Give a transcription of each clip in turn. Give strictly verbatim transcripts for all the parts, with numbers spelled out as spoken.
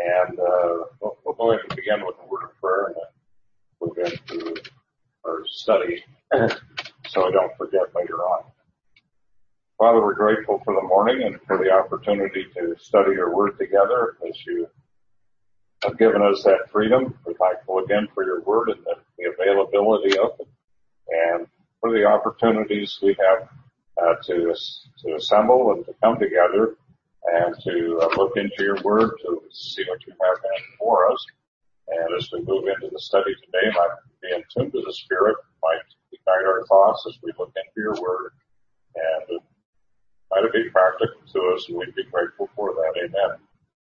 And uh, we'll, we'll go ahead and begin with a word of prayer, and then we'll get into our study so I don't forget later on. Father, we're grateful for the morning and for the opportunity to study your word together as you have given us that freedom. We're thankful again for your word and the, the availability of it, and for the opportunities we have uh, to to assemble and to come together and to uh, look into your word, to see what you have in it for us. And as we move into the study today, might be in tune to the Spirit, might guide our thoughts as we look into your word, and might it be practical to us, and we'd be grateful for that. Amen.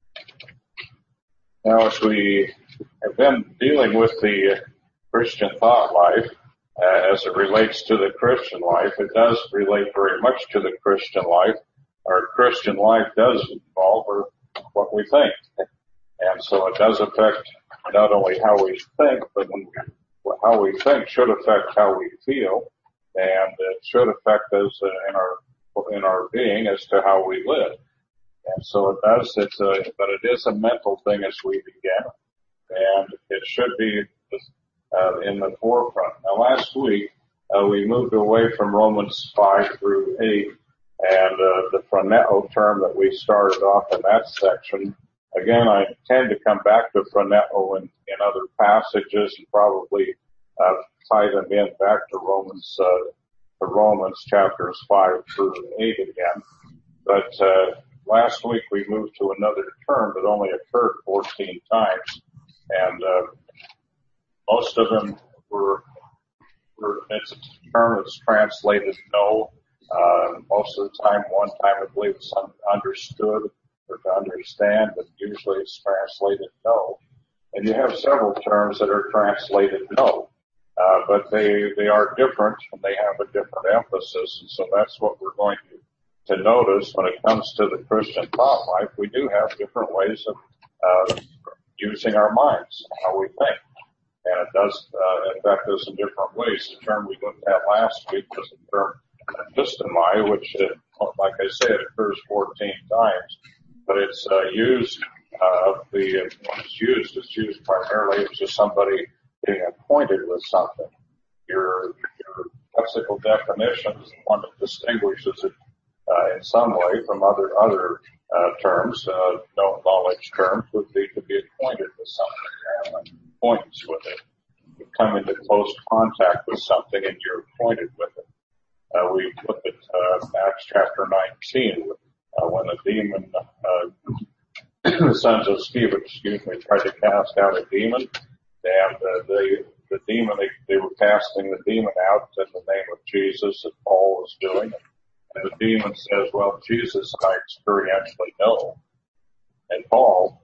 Now, as we have been dealing with the Christian thought life, uh, as it relates to the Christian life, it does relate very much to the Christian life. Our Christian life does involve what we think. And so it does affect not only how we think, but when we, how we think should affect how we feel, and it should affect us in our in our being as to how we live. And so it does, it's a, but it is a mental thing as we begin, and it should be uh, in the forefront. Now, last week, uh, we moved away from Romans five through eight, and uh, the phroneo term that we started off in that section. Again, I tend to come back to phroneo in, in other passages and probably uh, tie them in back to Romans, uh, to Romans chapters five through eight again. But uh, last week we moved to another term that only occurred fourteen times, and uh, most of them were, were it's a term that's translated no. Uh, most of the time, one time I believe it's understood or to understand, but usually it's translated no. And you have several terms that are translated no, uh, but they, they are different and they have a different emphasis. And so that's what we're going to, to notice when it comes to the Christian thought life. We do have different ways of, uh, using our minds, how we think. And it does, uh, affect us in different ways. The term we looked at last week was the term epistemai, which, uh, like I said, it occurs fourteen times, but it's uh, used, uh, the, when it's used, it's used primarily as just somebody being acquainted with something. Your, your lexical definition is the one that distinguishes it, uh, in some way from other, other, uh, terms, uh, no knowledge terms would be to be acquainted with something, have an acquaintance with it. You come into close contact with something and you're acquainted with it. Uh, we looked at, uh, Acts chapter nineteen, uh, when the demon, uh, the sons of Sceva, excuse me, tried to cast out a demon, and, uh, they, the demon, they, they were casting the demon out in the name of Jesus that Paul was doing. And the demon says, well, Jesus I experientially know. And Paul,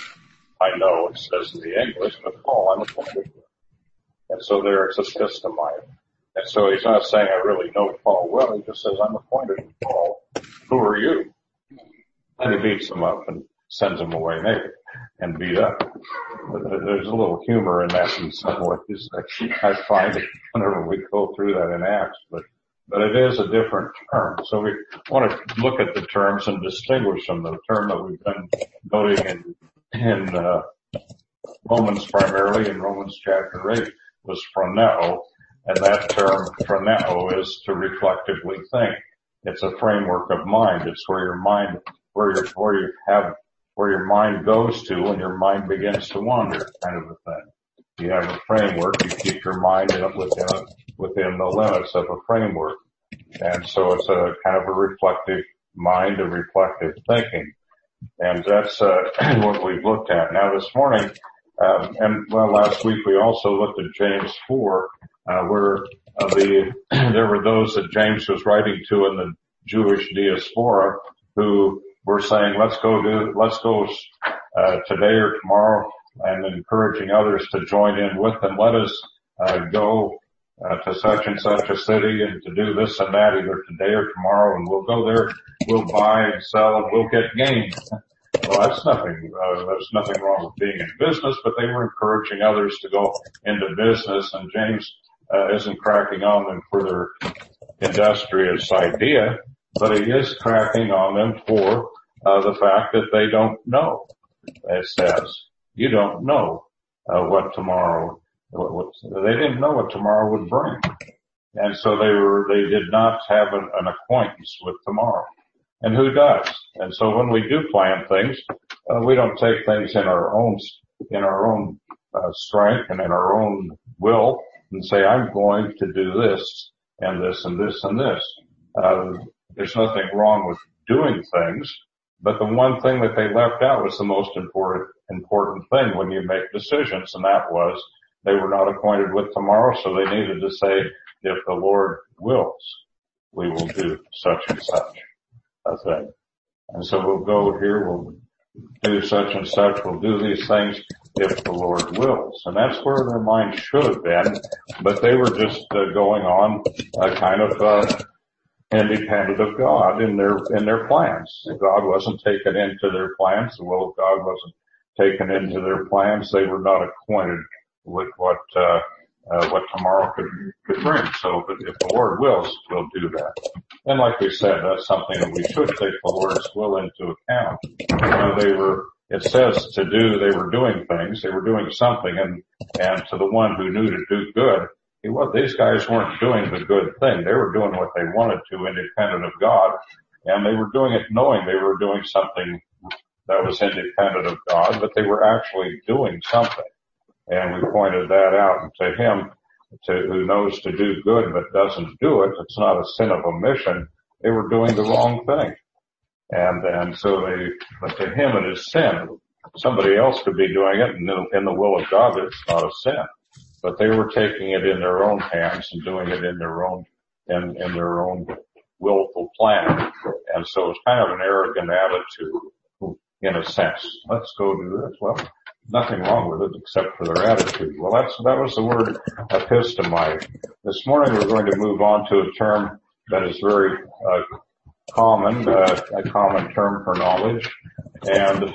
I know, it says in the English, but Paul I'm acquainted with. And so there it's a epistemai. And so he's not saying I really know Paul well, he just says I'm acquainted with Paul. Who are you? And he beats him up and sends him away naked and beat up. There's a little humor in that in some ways. I find it whenever we go through that in Acts, but but it is a different term. So we want to look at the terms and distinguish them. The term that we've been noting in in uh, Romans primarily, in Romans chapter eight, was phroneo. And that term, phroneo, is to reflectively think. It's a framework of mind. It's where your mind, where you where you have, where your mind goes to when your mind begins to wander, kind of a thing. You have a framework. You keep your mind within within the limits of a framework, and so it's a kind of a reflective mind, a reflective thinking, and that's uh, what we've looked at. Now this morning, um, and well, last week we also looked at James four. Uh, where uh, the there were those that James was writing to in the Jewish diaspora who were saying, let's go do, let's go uh, today or tomorrow, and encouraging others to join in with them. Let us uh, go uh, to such and such a city and to do this and that either today or tomorrow, and we'll go there, we'll buy and sell, and we'll get gain. Well, that's nothing, uh, there's nothing wrong with being in business, but they were encouraging others to go into business, and James uh, isn't cracking on them for their industrious idea, but he is cracking on them for uh, the fact that they don't know. it says. You don't know uh, what tomorrow, what, what, they didn't know what tomorrow would bring. And so they were, they did not have an, an acquaintance with tomorrow. And who does? And so when we do plan things, uh, we don't take things in our own, in our own uh, strength and in our own will and say, I'm going to do this and this and this and this. Uh, there's nothing wrong with doing things, but the one thing that they left out was the most important, important thing when you make decisions, and that was they were not acquainted with tomorrow, so they needed to say, if the Lord wills, we will do such and such a thing. And so we'll go here, we'll do such and such, we'll do these things if the Lord wills. And that's where their mind should have been, but they were just uh, going on uh, kind of uh, independent of God in their in their plans. God wasn't taken into their plans. The will of God wasn't taken into their plans. They were not acquainted with what uh, uh what tomorrow could could bring. So if the Lord wills, we'll do that. And like we said, that's something that we should take the Lord's will into account. You know, they were, it says to do, they were doing things, they were doing something, and and to the one who knew to do good, he was, these guys weren't doing the good thing. They were doing what they wanted to, independent of God, and they were doing it knowing they were doing something that was independent of God, but they were actually doing something. And we pointed that out to him, to who knows to do good but doesn't do it. It's not a sin of omission. They were doing the wrong thing. And, and so they, but to him it is sin. Somebody else could be doing it, and in the will of God it's not a sin. But they were taking it in their own hands and doing it in their own, in, in their own willful plan. And so it's kind of an arrogant attitude in a sense. Let's go do this. Well, nothing wrong with it except for their attitude. Well, that's, that was the word epistemize. This morning we're going to move on to a term that is very, uh, common, uh, a common term for knowledge. And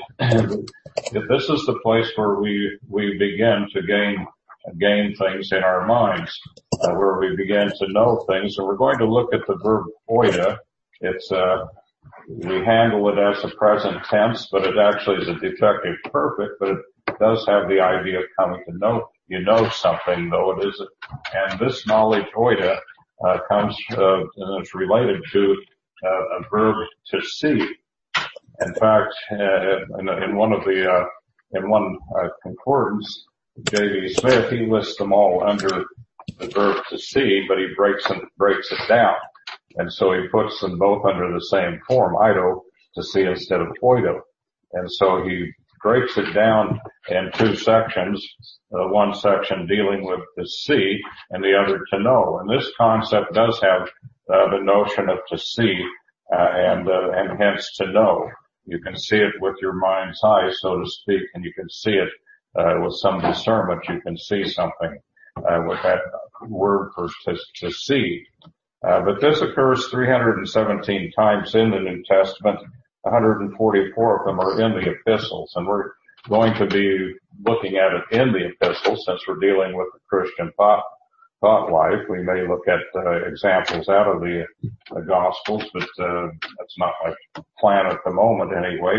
if this is the place where we, we begin to gain gain things in our minds, uh, where we begin to know things. And we're going to look at the verb oida. It's, uh, we handle it as a present tense, but it actually is a defective perfect, but it does have the idea of coming to know, you know something, though it isn't. And this knowledge oida, uh, comes, uh, and it's related to, uh, a verb to see. In fact, uh, in, in one of the, uh, in one, uh, concordance, J B Smith, he lists them all under the verb to see, but he breaks them, breaks it down. And so he puts them both under the same form, ido, to see instead of oido. And so he breaks it down in two sections, uh, one section dealing with to see and the other to know. And this concept does have uh, the notion of to see, uh, and, uh, and hence to know. You can see it with your mind's eye, so to speak, and you can see it Uh, with some discernment. You can see something, uh, with that word for to, to see. Uh, but this occurs three hundred seventeen times in the New Testament. one hundred forty-four of them are in the epistles, and we're going to be looking at it in the epistles since we're dealing with the Christian thought, thought life. We may look at, uh, examples out of the, the Gospels, but, uh, that's not my plan at the moment anyway.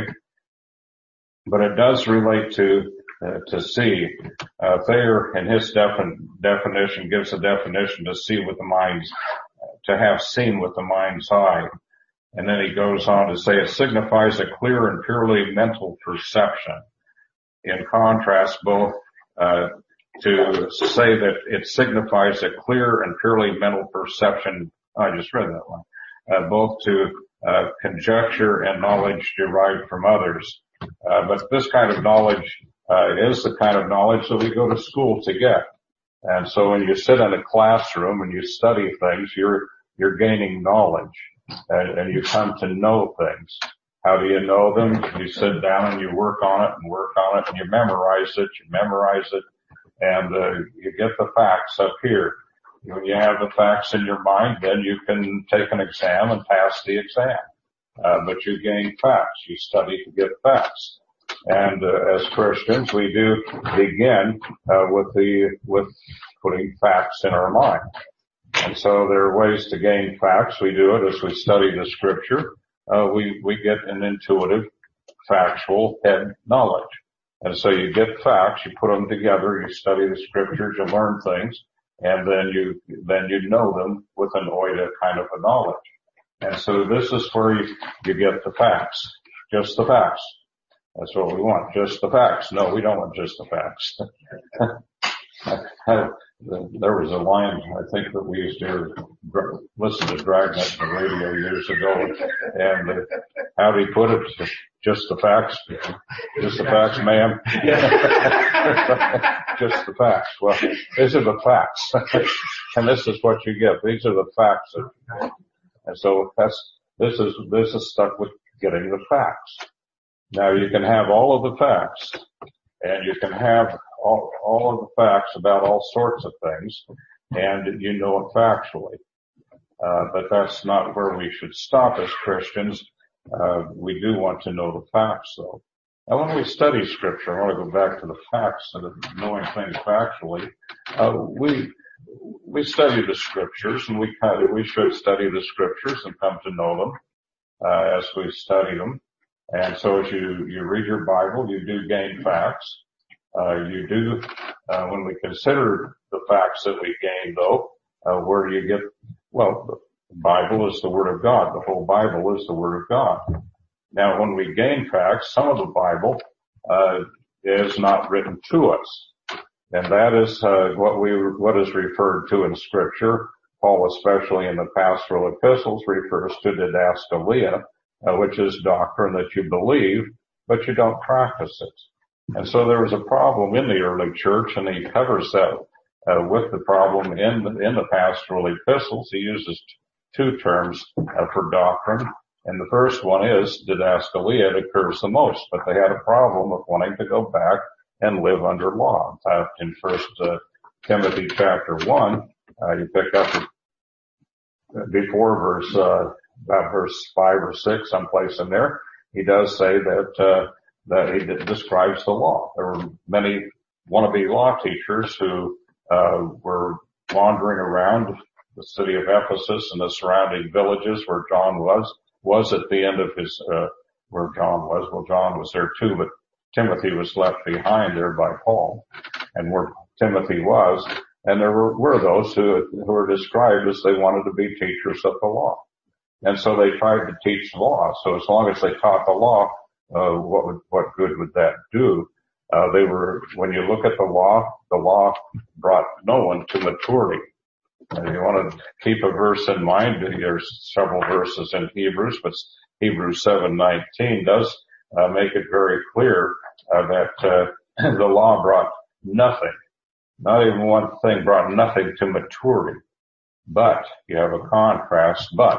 But it does relate to Uh, to see. Uh, Thayer, in his defin- definition, gives a definition to see with the mind's, to have seen with the mind's eye. And then he goes on to say it signifies a clear and purely mental perception. In contrast, both, uh, to say that it signifies a clear and purely mental perception, I just read that one, uh, both to, uh, conjecture and knowledge derived from others. Uh, but this kind of knowledge Uh, is the kind of knowledge that we go to school to get. And so when you sit in a classroom and you study things, you're, you're gaining knowledge, and, and you come to know things. How do you know them? You sit down and you work on it and work on it and you memorize it, you memorize it, and, uh, you get the facts up here. When you have the facts in your mind, then you can take an exam and pass the exam. Uh, but you gain facts. You study to get facts. And uh, as Christians, we do begin uh, with the with putting facts in our mind. And so there are ways to gain facts. We do it as we study the Scripture. Uh, we we get an intuitive factual head knowledge. And so you get facts, you put them together, you study the scriptures, you learn things, and then you, then you know them with an oida kind of a knowledge. And so this is where you, you get the facts, just the facts. That's what we want, just the facts. No, we don't want just the facts. There was a line, I think, that we used to listen to Dragnet on the radio years ago, and uh, how'd he put it? Just the facts? Just the facts, ma'am? Just the facts. Well, these are the facts. And this is what you get. These are the facts. And so that's, this is, this is stuck with getting the facts. Now you can have all of the facts, and you can have all, all of the facts about all sorts of things, and you know it factually. Uh, but that's not where we should stop as Christians. Uh, we do want to know the facts, though. Now, when we study Scripture, I want to go back to the facts and knowing things factually. Uh, we we study the Scriptures, and we kind of, we should study the Scriptures and come to know them uh, as we study them. And so, as you you read your Bible, you do gain facts. Uh, you do uh, when we consider the facts that we gain, though, uh, where do you get? Well, the Bible is the Word of God. The whole Bible is the Word of God. Now, when we gain facts, some of the Bible uh, is not written to us, and that is uh, what we what is referred to in Scripture. Paul, especially in the pastoral epistles, refers to didaskalia, uh, which is doctrine that you believe, but you don't practice it. And so there was a problem in the early church, and he covers that uh, with the problem in the, in the pastoral epistles. He uses t- two terms uh, for doctrine. And the first one is didaskalia. It occurs the most, but they had a problem of wanting to go back and live under law. In fact, in First uh, Timothy chapter one, uh, you pick up before verse, uh, about verse five or six, someplace in there, he does say that, uh, that he describes the law. There were many wannabe law teachers who, uh, were wandering around the city of Ephesus and the surrounding villages where John was. was at the end of his, uh, where John was. Well, John was there too, but Timothy was left behind there by Paul, and where Timothy was. And there were, were those who, who were described as they wanted to be teachers of the law. And so they tried to teach law. So as long as they taught the law, uh, what would, what good would that do? Uh, they were, when you look at the law, the law brought no one to maturity. And you want to keep a verse in mind. There's several verses in Hebrews, but Hebrews seven nineteen does uh, make it very clear uh, that uh, the law brought nothing. Not even one thing brought nothing to maturity. But you have a contrast. But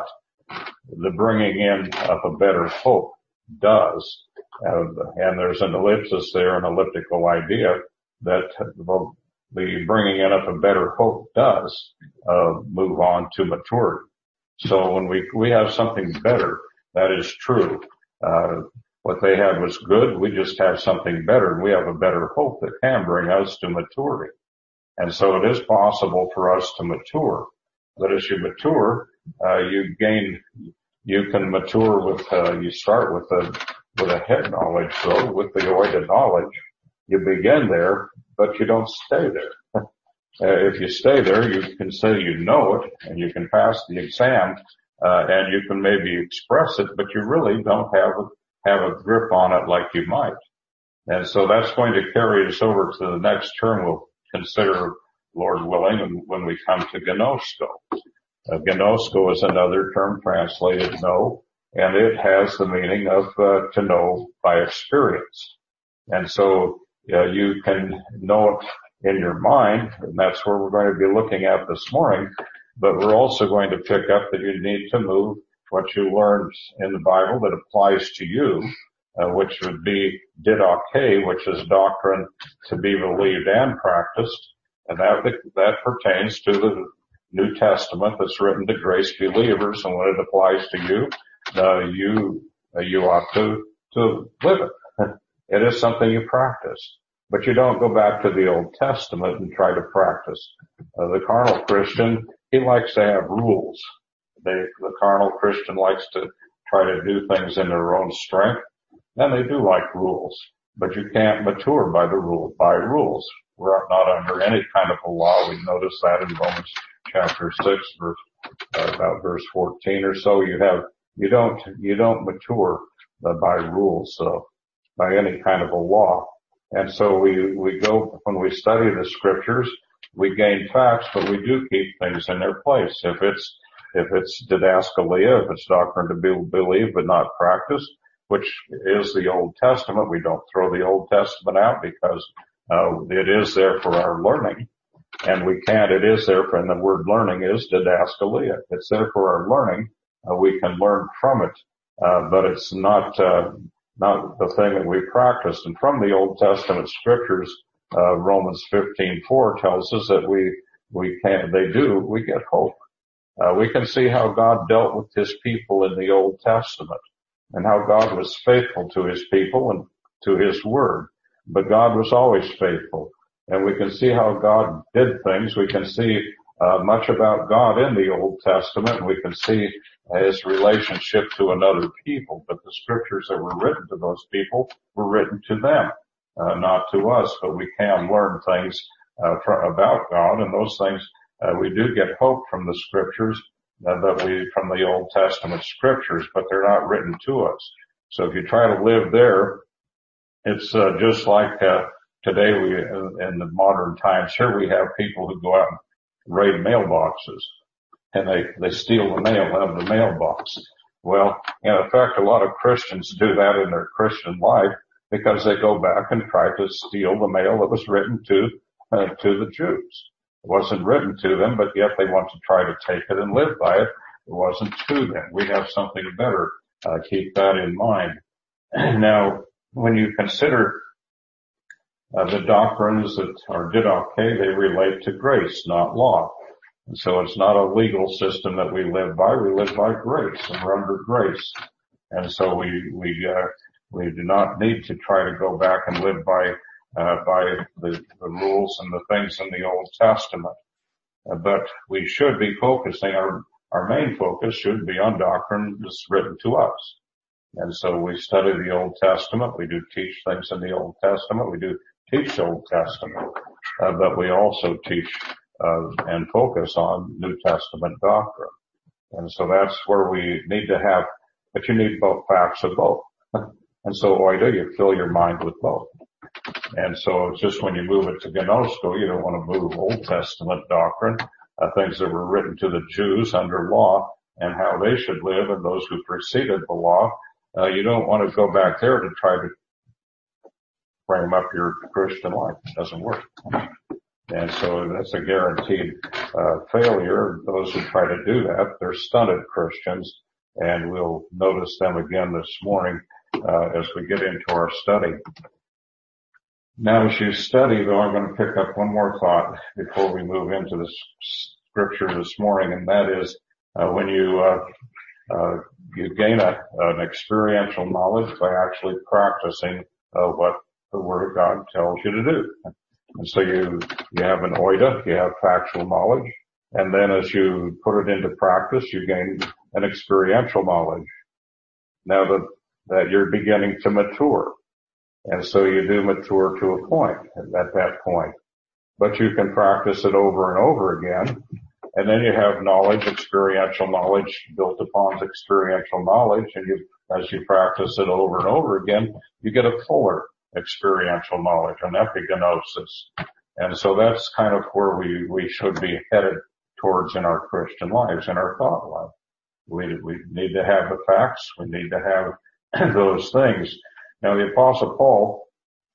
the bringing in of a better hope does. Uh, and there's an ellipsis there, an elliptical idea that the the bringing in of a better hope does uh move on to maturity. So when we we have something better, that is true. Uh what they had was good. We just have something better, and we have a better hope that can bring us to maturity. And so it is possible for us to mature. But as you mature, uh you gain, you can mature with, uh you start with a with a head knowledge, though, with the oida knowledge. You begin there, but you don't stay there. Uh, if you stay there, you can say you know it, and you can pass the exam, uh, and you can maybe express it, but you really don't have a, have a grip on it like you might. And so that's going to carry us over to the next term we'll consider, Lord willing, when we come to gnosko. Uh, gnosko is another term translated know, and it has the meaning of uh, to know by experience. And so Uh, you can know it in your mind, and that's where we're going to be looking at this morning. But we're also going to pick up that you need to move what you learned in the Bible that applies to you, uh, which would be didache, which is doctrine to be believed and practiced, and that that pertains to the New Testament that's written to grace believers. And when it applies to you, uh, you uh, you ought to to live it. It is something you practice, but you don't go back to the Old Testament and try to practice. Uh, the carnal Christian, he likes to have rules. They, the carnal Christian likes to try to do things in their own strength. And they do like rules, but you can't mature by the rule, by rules. We're not under any kind of a law. We notice that in Romans chapter six, verse, uh, about verse fourteen or so. You have, you don't, you don't mature uh, by rules, so by any kind of a law. And so we, we go, when we study the scriptures, we gain facts, but we do keep things in their place. If it's, if it's didaskalia, if it's doctrine to be believed but not practiced, which is the Old Testament, we don't throw the Old Testament out because uh, it is there for our learning. And we can't, it is there for, and the word learning is didaskalia. It's there for our learning. Uh, we can learn from it, uh, but it's not, uh, not the thing that we practice. And from the Old Testament scriptures, uh, Romans fifteen four tells us that we, we can, they do, we get hope. Uh, we can see how God dealt with his people in the Old Testament and how God was faithful to his people and to his word. But God was always faithful. And we can see how God did things. We can see uh, much about God in the Old Testament. We can see his relationship to another people. But the scriptures that were written to those people were written to them, uh, not to us. But we can learn things uh, from, about God, and those things uh, we do get hope from the scriptures uh, that we from the Old Testament scriptures, but they're not written to us. So if you try to live there, it's uh, just like uh, today we, in the modern times here, we have people who go out and raid mailboxes, and they, they steal the mail out of the mailbox. Well, in effect, a lot of Christians do that in their Christian life because they go back and try to steal the mail that was written to, uh, to the Jews. It wasn't written to them, but yet they want to try to take it and live by it. It wasn't to them. We have something better. Uh, keep that in mind. Now, when you consider uh, the doctrines that are didache, they relate to grace, not law. And so it's not a legal system that we live by. We live by grace, and we're under grace. And so we we uh, we do not need to try to go back and live by uh, by the, the rules and the things in the Old Testament. Uh, but we should be focusing our our main focus should be on doctrine that's written to us. And so we study the Old Testament. We do teach things in the Old Testament. We do teach the Old Testament, uh, but we also teach uh, and focus on New Testament doctrine. And so that's where we need to have, but you need both facts of both. And so oida, you fill your mind with both. And so it's just when you move it to gnosko, you don't want to move Old Testament doctrine, uh, things that were written to the Jews under law and how they should live and those who preceded the law. Uh, you don't want to go back there to try to frame up your Christian life. It doesn't work. And so that's a guaranteed uh, failure. Those who try to do that, they're stunted Christians, and we'll notice them again this morning uh, as we get into our study. Now, as you study, though, I'm going to pick up one more thought before we move into the scripture this morning, and that is uh, when you uh, uh, you gain a, an experiential knowledge by actually practicing uh, what the Word of God tells you to do. And so you, you have an oida, you have factual knowledge, and then as you put it into practice, you gain an experiential knowledge. Now that, that you're beginning to mature. And so you do mature to a point, at that point. But you can practice it over and over again. And then you have knowledge, experiential knowledge built upon experiential knowledge. And you, as you practice it over and over again, you get a fuller experiential knowledge, an epigenosis. And so that's kind of where we, we should be headed towards in our Christian lives, in our thought life. We, we need to have the facts. We need to have those things. Now the Apostle Paul,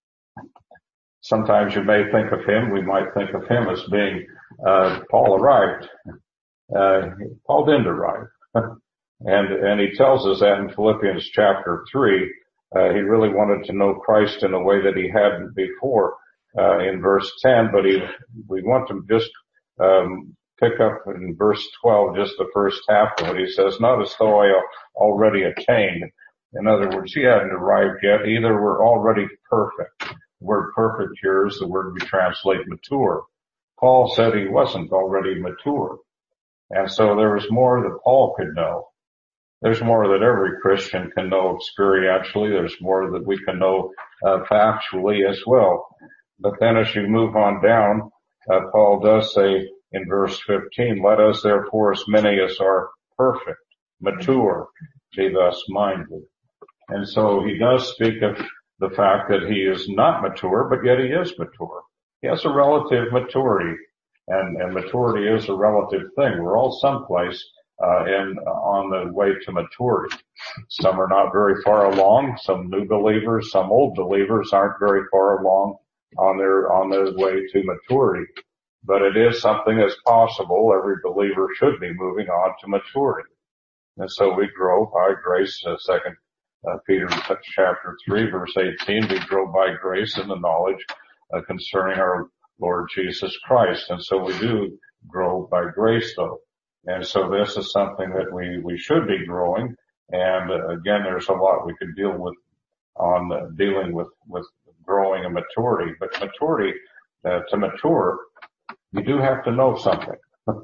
sometimes you may think of him, we might think of him as being, uh, Paul arrived. Uh, Paul didn't arrive. and, and he tells us that in Philippians chapter three. Uh, he really wanted to know Christ in a way that he hadn't before, uh, in verse ten, but he, we want to just, um, pick up in verse twelve, just the first half of it. He says, not as though I already attained. In other words, he hadn't arrived yet. Either we're already perfect. The word perfect here is the word we translate mature. Paul said he wasn't already mature. And so there was more that Paul could know. There's more that every Christian can know experientially. There's more that we can know uh, factually as well. But then as you move on down, uh, Paul does say in verse fifteen, let us therefore as many as are perfect, mature, be thus minded. And so he does speak of the fact that he is not mature, but yet he is mature. He has a relative maturity, and, and maturity is a relative thing. We're all someplace uh, in on the way to maturity. Some are not very far along. Some new believers, some old believers aren't very far along on their on their way to maturity. But it is something that's possible. Every believer should be moving on to maturity. And so we grow by grace. Uh, second uh, Peter chapter three, verse eighteen, we grow by grace in the knowledge uh, concerning our Lord Jesus Christ. And so we do grow by grace, though. And so this is something that we, we should be growing. And uh, again, there's a lot we could deal with on uh, dealing with, with growing and maturity. But maturity, uh, to mature, you do have to know something.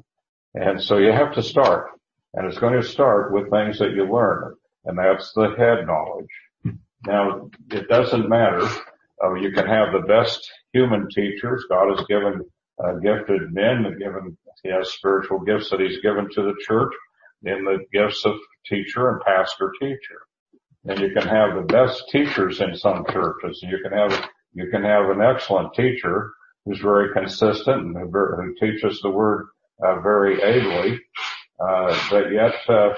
And so you have to start. And it's going to start with things that you learn. And that's the head knowledge. Now, it doesn't matter. Uh, you can have the best human teachers. God has given uh, gifted men, given, he has spiritual gifts that he's given to the church in the gifts of teacher and pastor teacher. And you can have the best teachers in some churches. You can have, you can have an excellent teacher who's very consistent and who, who teaches the word uh, very ably. Uh, but yet, uh,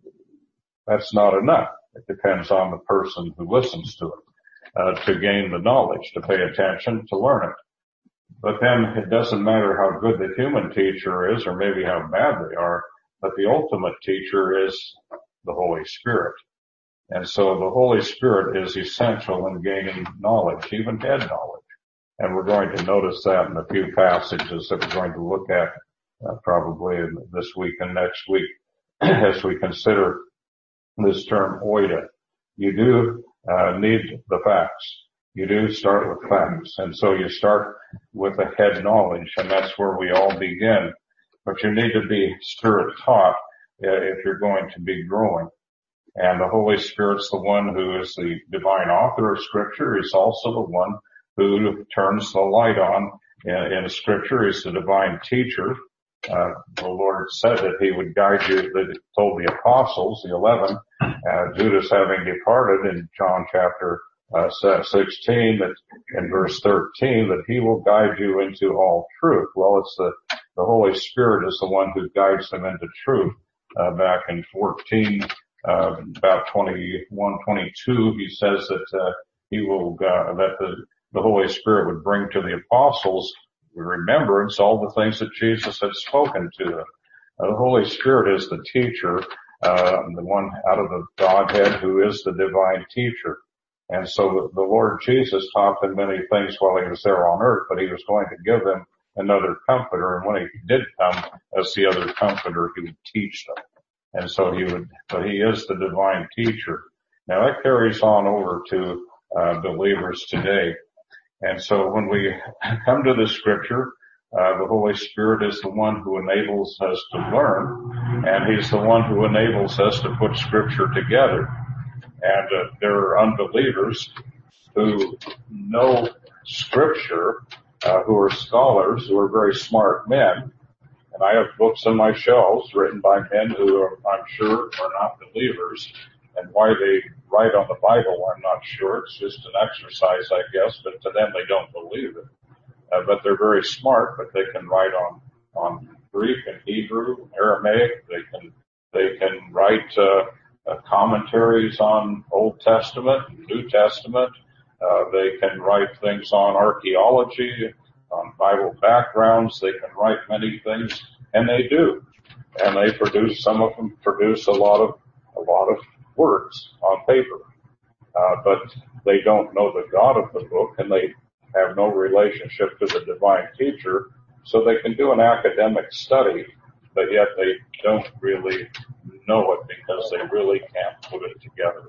that's not enough. It depends on the person who listens to it, uh, to gain the knowledge, to pay attention, to learn it. But then it doesn't matter how good the human teacher is or maybe how bad they are, but the ultimate teacher is the Holy Spirit. And so the Holy Spirit is essential in gaining knowledge, even head knowledge. And we're going to notice that in a few passages that we're going to look at uh, probably in this week and next week as we consider this term oida. You do uh, need the facts. You do start with facts. And so you start with the head knowledge, and that's where we all begin. But you need to be Spirit taught uh, if you're going to be growing. And the Holy Spirit's the one who is the divine author of Scripture. He's also the one who turns the light on in, in Scripture. He's the divine teacher. Uh, the Lord said that he would guide you, that he told the apostles, the eleven, uh, Judas having departed in John chapter uh, sixteen, that in verse thirteen, that he will guide you into all truth. Well, it's the, the Holy Spirit is the one who guides them into truth. Uh, back in fourteen, uh, about twenty-one, twenty-two, he says that, uh, he will, uh, that the, the Holy Spirit would bring to the apostles remembrance all the things that Jesus had spoken to them. Uh, the Holy Spirit is the teacher, uh, the one out of the Godhead who is the divine teacher. And so the, the Lord Jesus taught them many things while he was there on earth, but he was going to give them another comforter. And when he did come as the other comforter, he would teach them. And so he would, but he is the divine teacher. Now that carries on over to, uh, believers today. And so when we come to the Scripture, uh, the Holy Spirit is the one who enables us to learn, and he's the one who enables us to put Scripture together. And uh, there are unbelievers who know Scripture, uh, who are scholars, who are very smart men. And I have books on my shelves written by men who are, I'm sure, are not believers. And why they write on the Bible, I'm not sure. It's just an exercise, I guess, but to them they don't believe it. Uh, but they're very smart, but they can write on, on Greek and Hebrew, Aramaic. They can, they can write, uh, uh commentaries on Old Testament, New Testament. Uh, they can write things on archaeology, on Bible backgrounds. They can write many things, and they do. And they produce, some of them produce a lot of, a lot of words on paper, uh, but they don't know the God of the book, and they have no relationship to the divine teacher, so they can do an academic study, but yet they don't really know it because they really can't put it together.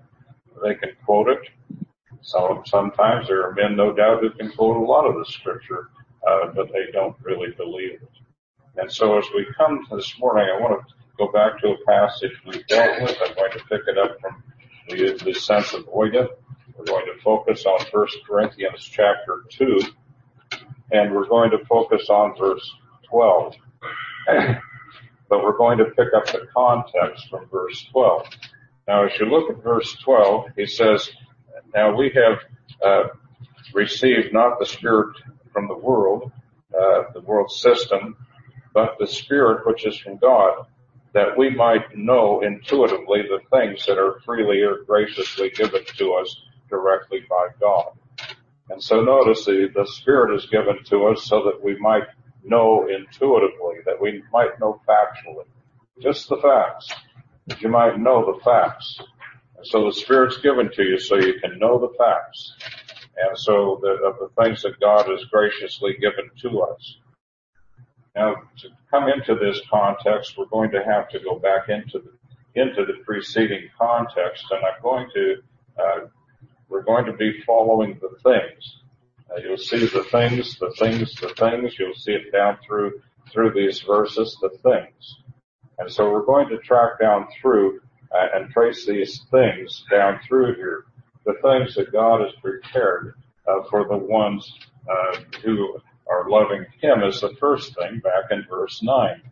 They can quote it. So sometimes there are men, no doubt, who can quote a lot of the Scripture, uh, but they don't really believe it. And so as we come to this morning, I want to go back to a passage we dealt with. I'm going to pick it up from the, the sense of Oida. We're going to focus on First Corinthians chapter two, and we're going to focus on verse twelve. But we're going to pick up the context from verse twelve. Now, as you look at verse twelve, he says, now we have uh, received not the Spirit from the world, uh, the world system, but the Spirit which is from God, that we might know intuitively the things that are freely or graciously given to us directly by God. And so notice the, the Spirit is given to us so that we might know intuitively, that we might know factually. Just the facts. That you might know the facts. And so the Spirit's given to you so you can know the facts. And so the, of the things that God has graciously given to us. Now, to come into this context, we're going to have to go back into the, into the preceding context, and I'm going to, uh, we're going to be following the things. Uh, you'll see the things, the things, the things. You'll see it down through, through these verses, the things. And so we're going to track down through, uh, and trace these things down through here. The things that God has prepared, uh, for the ones, uh, who are loving Him is the first thing back in verse nine.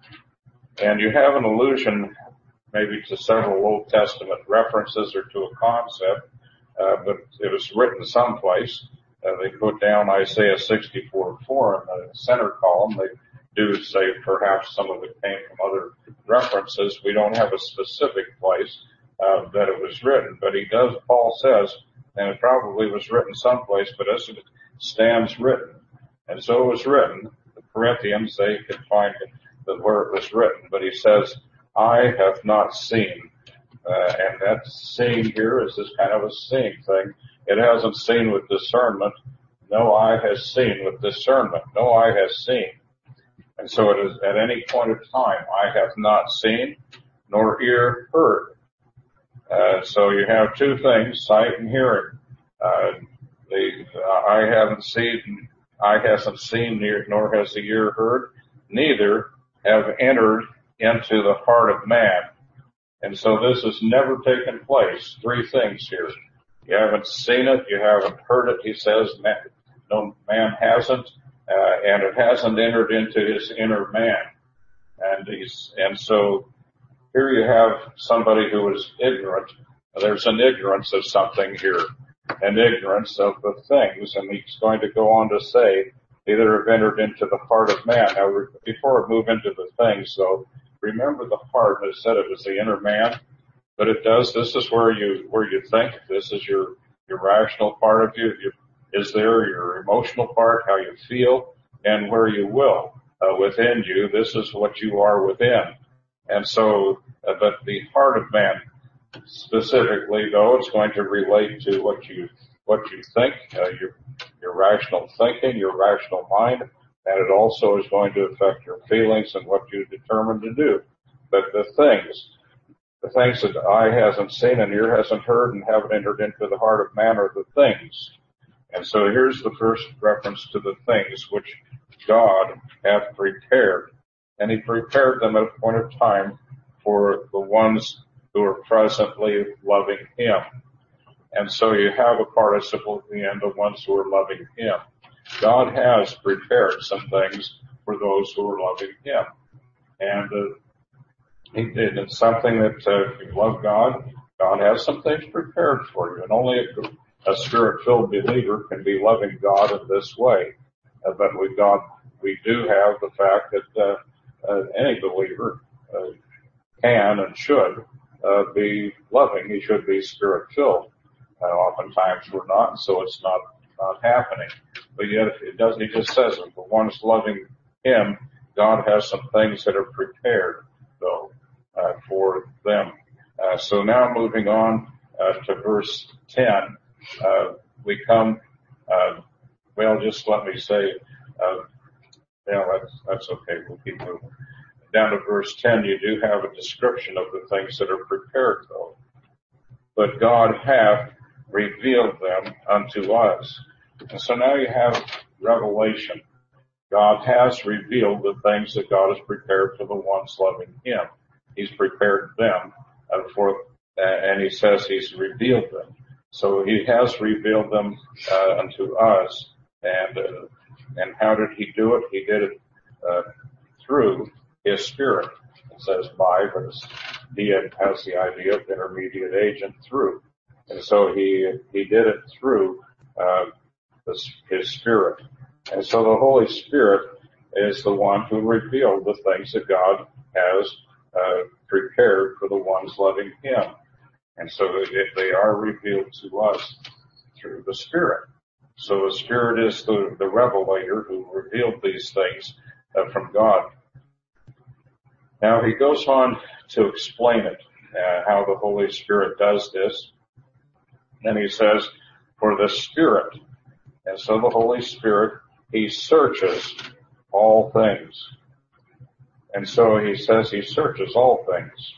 And you have an allusion maybe to several Old Testament references or to a concept, uh, but it was written someplace. Uh, they put down Isaiah sixty-four four in the center column. They do say perhaps some of it came from other references. We don't have a specific place uh, that it was written, but he does, Paul says, and it probably was written someplace, but as it stands written. And so it was written. The Corinthians, they could find that where it was written, but he says, I have not seen. Uh, and that seeing here is this kind of a seeing thing. It hasn't seen with discernment. No eye has seen with discernment. No eye has seen. And so it is at any point of time, I have not seen, nor ear heard. Uh, so you have two things, sight and hearing. Uh, the, uh, I haven't seen, eye hasn't seen, nor has the ear heard, neither have entered into the heart of man. And so this has never taken place. Three things here. You haven't seen it, you haven't heard it, he says, man, no man hasn't, uh, and it hasn't entered into his inner man. And he's, and so here you have somebody who is ignorant. There's an ignorance of something here, an ignorance of the things, and he's going to go on to say, either have entered into the heart of man. Now, before we move into the things, though, remember the heart, as I said, it was the inner man, but it does, this is where you, where you think, this is your, your rational part of you, your, is there your emotional part, how you feel, and where you will, uh, within you, this is what you are within. And so, uh, but the heart of man, specifically, though, it's going to relate to what you, what you think, uh, your, your rational thinking, your rational mind, and it also is going to affect your feelings and what you determine to do. But the things, the things that eye hasn't seen and ear hasn't heard and haven't entered into the heart of man are the things. And so here's the first reference to the things which God hath prepared. And he prepared them at a point of time for the ones who are presently loving him. And so you have a participle at the end of ones who are loving him. God has prepared some things for those who are loving him. And uh, he did. It's something that uh, if you love God, God has some things prepared for you. And only a, a spirit-filled believer can be loving God in this way. Uh, but with God, we do have the fact that uh, uh, any believer uh, can and should uh, be loving. He should be spirit-filled. Uh, oftentimes we're not, so it's not not happening. But yet it does, he just says it. The ones loving him, God has some things that are prepared, though, uh, for them. Uh, so now moving on uh, to verse ten, uh, we come, uh, well, just let me say, uh, yeah, that's, that's okay. We'll keep moving. Down to verse ten, you do have a description of the things that are prepared, though. But God hath revealed them unto us. And so now you have revelation. God has revealed the things that God has prepared for the ones loving him. He's prepared them uh, for, uh, and he says he's revealed them. So he has revealed them uh, unto us. And uh, and how did he do it? He did it uh, through his Spirit. It says by, but he has the idea of intermediate agent through. And so he he did it through uh, this, his Spirit. And so the Holy Spirit is the one who revealed the things that God has uh, prepared for the ones loving him. And so they are revealed to us through the Spirit. So the Spirit is the, the revelator who revealed these things uh, from God. Now he goes on to explain it, uh, how the Holy Spirit does this. And he says, for the Spirit, and so the Holy Spirit, he searches all things. And so he says he searches all things.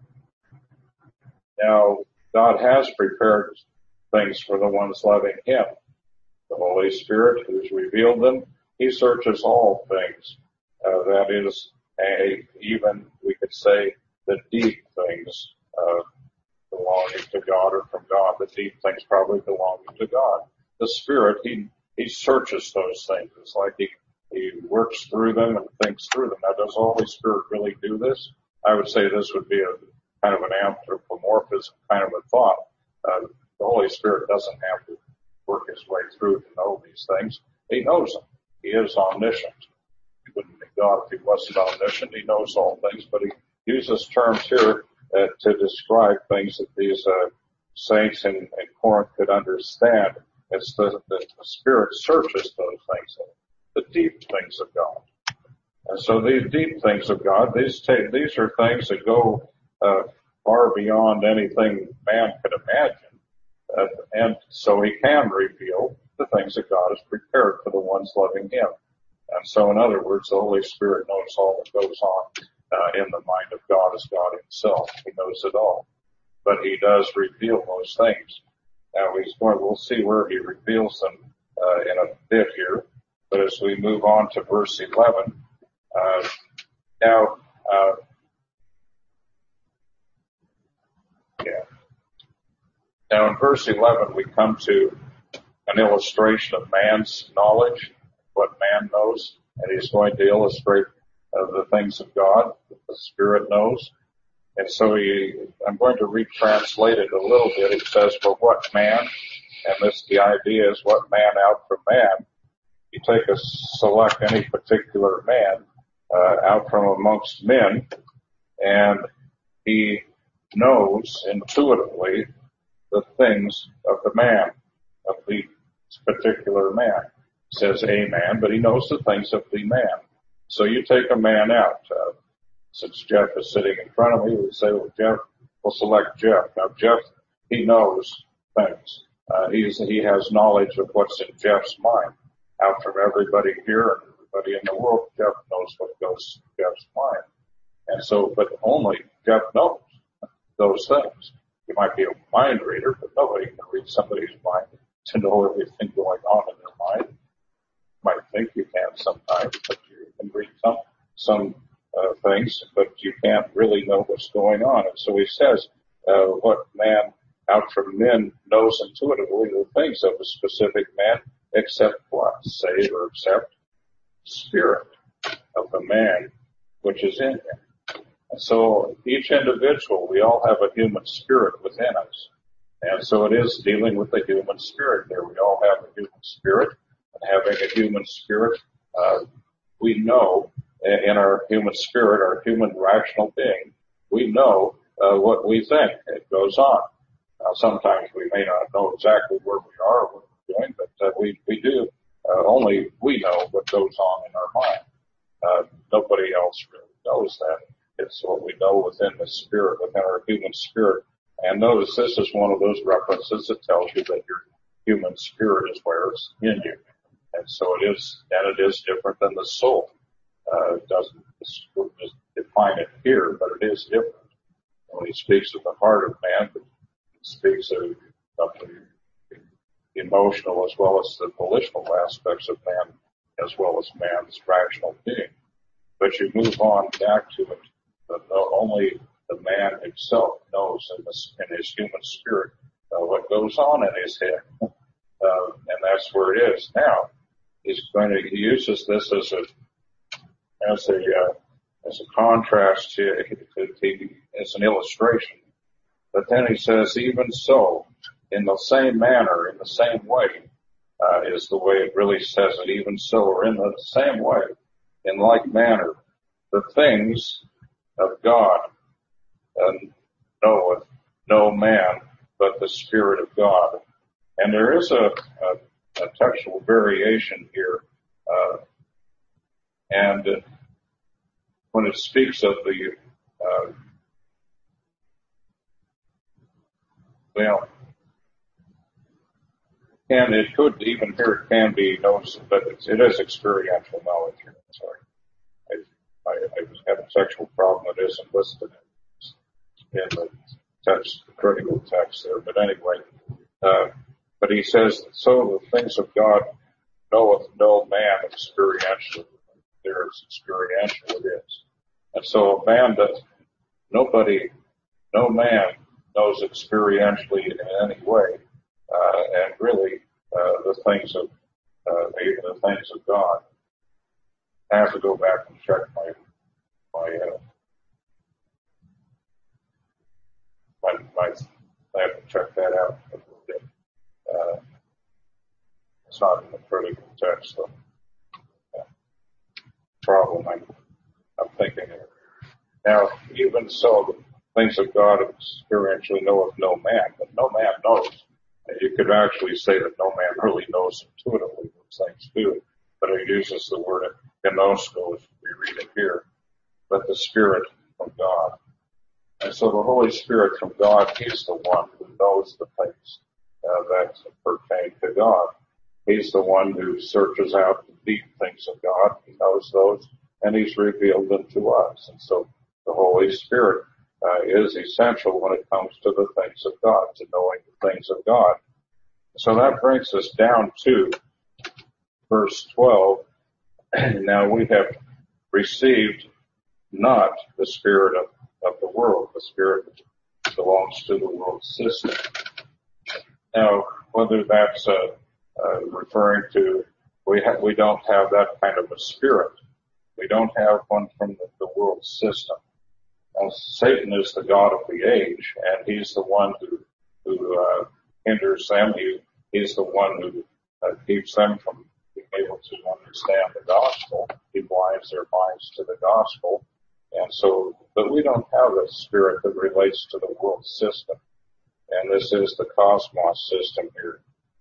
Now, God has prepared things for the ones loving him. The Holy Spirit, who's revealed them, he searches all things. Uh, that is, a, even, we could say, the deep things uh, belonging to God or from God. The deep things probably belonging to God. The Spirit, he he searches those things. It's like he, he works through them and thinks through them. Now, does the Holy Spirit really do this? I would say this would be a kind of an anthropomorphism kind of a thought. Uh, the Holy Spirit doesn't have to work his way through to know these things. He knows them. He is omniscient. He wouldn't be God if he wasn't omniscient. He knows all things, but he uses terms here uh, to describe things that these uh, saints in, in Corinth could understand. It's the, the, the Spirit searches those things, the deep things of God. And so these deep things of God, these take, these are things that go uh, far beyond anything man could imagine. Uh, and so he can reveal the things that God has prepared for the ones loving him. And so in other words, the Holy Spirit knows all that goes on uh, in the mind of God as God himself. He knows it all. But he does reveal those things. Now he's going, we'll see where he reveals them uh, in a bit here. But as we move on to verse eleven, uh, now, uh, yeah. Now in verse eleven, we come to an illustration of man's knowledge, what man knows, and he's going to illustrate uh, the things of God that the Spirit knows. And so he, I'm going to retranslate it a little bit. It says, for what man, and this, the idea is what man out from man. You take a, select any particular man, uh, out from amongst men, and he knows intuitively the things of the man, of the particular man. It says a man, but he knows the things of the man. So you take a man out, uh, since Jeff is sitting in front of me, we say, well, Jeff, we'll select Jeff. Now, Jeff, he knows things. Uh, he's, he has knowledge of what's in Jeff's mind. Out from everybody here and everybody in the world, Jeff knows what goes in Jeff's mind. And so, but only Jeff knows those things. You might be a mind reader, but nobody can read somebody's mind to know everything going on in their mind. You might think you can sometimes, but you can read some, some, Uh, things, but you can't really know what's going on. And so he says, uh, what man out from men knows intuitively the things of a specific man, except what? Save or accept spirit of the man which is in him. And so each individual, we all have a human spirit within us. And so it is dealing with the human spirit there. We all have a human spirit, and having a human spirit, uh, we know in our human spirit, our human rational being, we know uh, what we think. It goes on. Now, sometimes we may not know exactly where we are or what we're doing, but uh, we, we do. Uh, only we know what goes on in our mind. Uh, nobody else really knows that. It's what we know within the spirit, within our human spirit. And notice this is one of those references that tells you that your human spirit is where it's in you. And so it is, and it is different than the soul. Uh, it doesn't define it here, but it is different. When he speaks of the heart of man, he speaks of, of the emotional as well as the volitional aspects of man, as well as man's rational being. But you move on back to it. But only the man himself knows in, this, in his human spirit uh, what goes on in his head. Uh, and that's where it is. Now, he's going to, he uses this as a, as a, uh, as a contrast to, to, to, as an illustration. But then he says, even so, in the same manner, in the same way, uh, is the way it really says it, even so, or in the same way, in like manner, the things of God uh, knoweth no man but the Spirit of God. And there is a, a, a textual variation here, uh, and uh, when it speaks of the, uh, well, and it could even here it can be noticed, but it's, it is experiential knowledge here. Sorry, I, I, I have a textual problem that isn't listed in the text, the critical text there. But anyway, uh, but he says, so the things of God knoweth no man experientially. There is experiential it is. And so a man that nobody, no man knows experientially in any way, uh, and really, uh, the things of, uh, even the things of God. I have to go back and check my, my, uh, my, my, I have to check that out a little bit. Uh, it's not in the critical text, so, uh, problem I'm, I'm thinking of. Now, even so, the things of God experientially knoweth no man, but no man knows. And you could actually say that no man really knows intuitively what things do, but it uses the word gnosko as we read it here, but the Spirit from God. And so the Holy Spirit from God, He's the one who knows the things uh, that pertain to God. He's the one who searches out the deep things of God. He knows those, and He's revealed them to us. And so the Holy Spirit uh, is essential when it comes to the things of God, to knowing the things of God. So that brings us down to verse twelve. Now we have received not the spirit of, of the world. The spirit belongs to the world system. Now, whether that's uh, uh, referring to we have, we don't have that kind of a spirit. We don't have one from the, the world system. Now, Satan is the god of the age, and he's the one who who uh, hinders them. He, he's the one who uh, keeps them from being able to understand the gospel. He blinds their minds to the gospel. And so, but we don't have a spirit that relates to the world system. And this is the cosmos system here.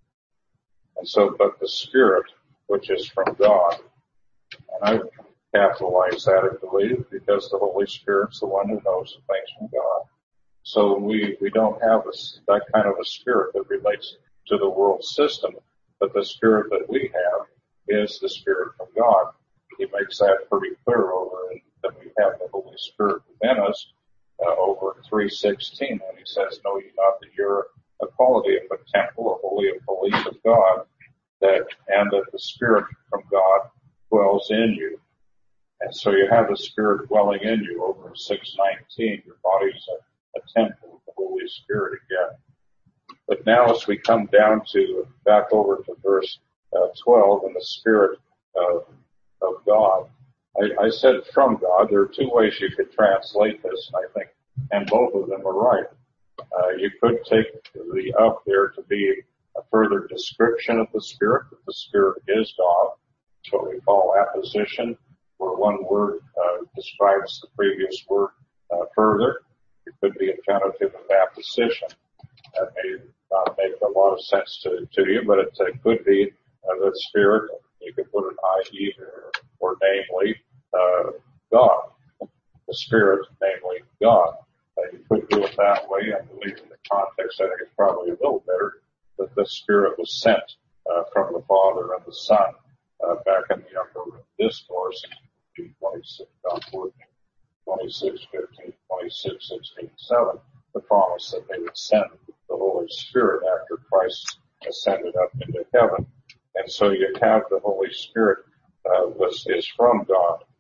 And so, but the Spirit, which is from God, and I capitalize that, I believe, because the Holy Spirit's the one who knows the things from God. So we, we don't have a, that kind of a spirit that relates to the world system, but the Spirit that we have is the Spirit from God. He makes that pretty clear over in, that we have the Holy Spirit within us, uh, over three sixteen, when he says, know ye not that you're a quality of a temple, a holy of holies of God, that, and that the Spirit from God dwells in you. And so you have the Spirit dwelling in you over in six nineteen. Your body's a, a temple of the Holy Spirit again. But now as we come down to, back over to verse uh, twelve, and the Spirit of, of God, I, I said from God. There are two ways you could translate this, and I think, and both of them are right. Uh, you could take the up there to be a further description of the Spirit, that the Spirit is God. It's what we call apposition, where one word uh, describes the previous word uh, further. It could be a genitive of apposition. That may not make a lot of sense to, to you, but it uh, could be uh, the Spirit. You could put an I E or, or namely uh, God. The Spirit, namely God. Uh, you could do it that way. I believe in the context, I think it's probably a little better that the Spirit was sent uh, from the Father and the Son uh, back in the upper discourse in twenty-six, John fourteen, twenty-six, fifteen, twenty-six, sixteen, seven, the promise that they would send the Holy Spirit after Christ ascended up into heaven. And so you have the Holy Spirit uh, was, is from God.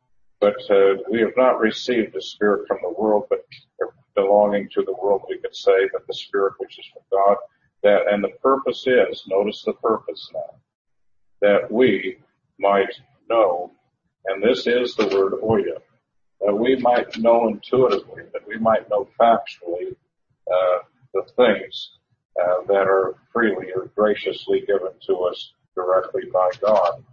but uh, we have not received the Spirit from the world, but belonging to the world, we could say, but the Spirit which is from God. That, and the purpose is, notice the purpose now, that we might know, and this is the word oida, that we might know intuitively, that we might know factually uh, the things uh, that are freely or graciously given to us directly by God.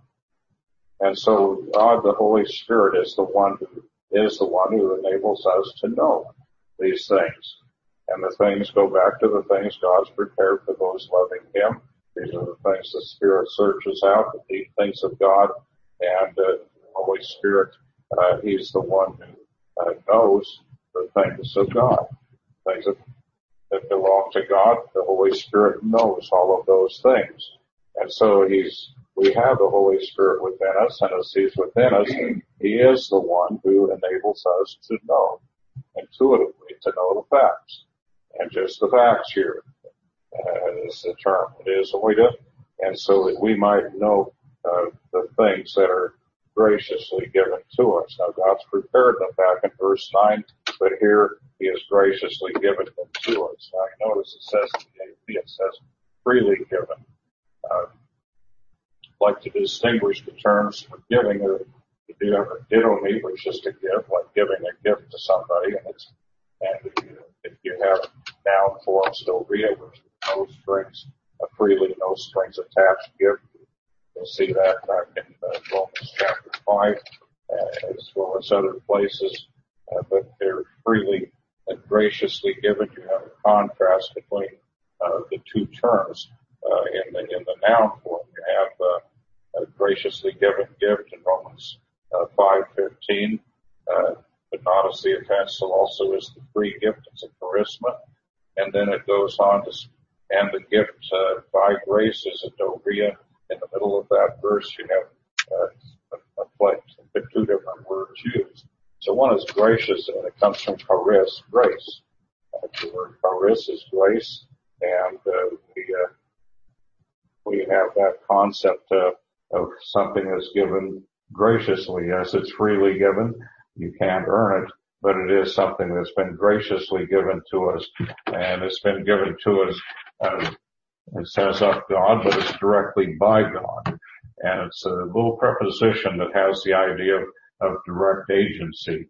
And so God, the Holy Spirit, is the one who is the one who enables us to know these things. And the things go back to the things God's prepared for those loving Him. These are the things the Spirit searches out, the deep things of God. And uh, the Holy Spirit, uh, He's the one who uh, knows the things of God. Things that, that belong to God, the Holy Spirit knows all of those things. And so He's, we have the Holy Spirit within us, and as He's within us, He is the one who enables us to know, intuitively, to know the facts. And just the facts here uh, is the term. It is oida, and so that we might know uh, the things that are graciously given to us. Now, God's prepared them back in verse nine, but here He has graciously given them to us. Now, you notice it says in the A P, it says freely given. Uh, like to distinguish the terms for giving, or you do have a didomi, which is to give, like giving a gift to somebody, and it's and if you, if you have noun forms, doria, which is no strings, uh, freely, no strings attached gift. You'll see that back in uh, Romans chapter five, uh, as well as other places, uh, but they're freely and graciously given. You have a contrast between uh, the two terms uh, in the in the noun form. You have uh, a graciously given gift in Romans uh, five fifteen. Uh, but not as the offense, so also is the free gift. It's a charisma. And then it goes on to, and the gift uh, by grace is a doria. In the middle of that verse, you have uh, a, a, a two different words used. So one is gracious, and it comes from charis, grace. Uh, the word charis is grace, and uh, we uh, we have that concept uh, of something that's given graciously. Yes, it's freely given. You can't earn it, but it is something that's been graciously given to us, and it's been given to us, uh, it says of God, but it's directly by God. And it's a little preposition that has the idea of, of direct agency.